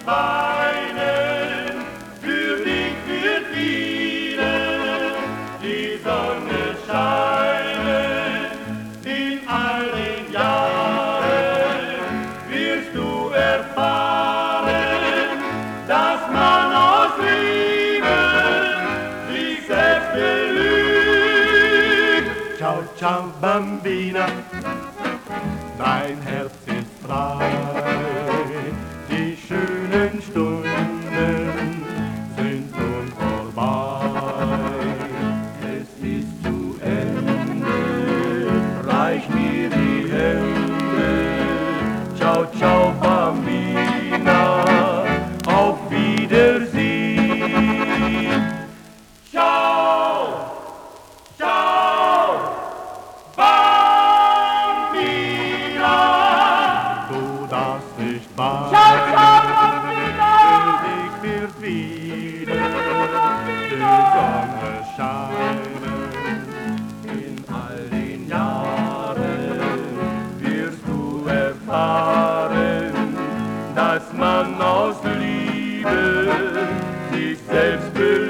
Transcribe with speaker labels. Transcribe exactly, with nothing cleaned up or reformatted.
Speaker 1: weinen, für dich wird wieder die Sonne scheinen. In all den Jahren wirst du erfahren, dass man aus Liebe sich selbst belügt. Ciao, ciao, Bambina, dein Herz ist frei. Die schönen Stunden sind nun vorbei. Es ist zu Ende, reich mir die Hände. Ciao, ciao, Bambina, auf Wiedersehen. Ciao, ciao, Bambina. Du darfst nicht warten.
Speaker 2: Ciao, ciao, Bambina.
Speaker 1: Für dich wird wieder die Sonne scheinen. In all den Jahren wirst du erfahren, dass man aus Liebe sich selbst beliebt.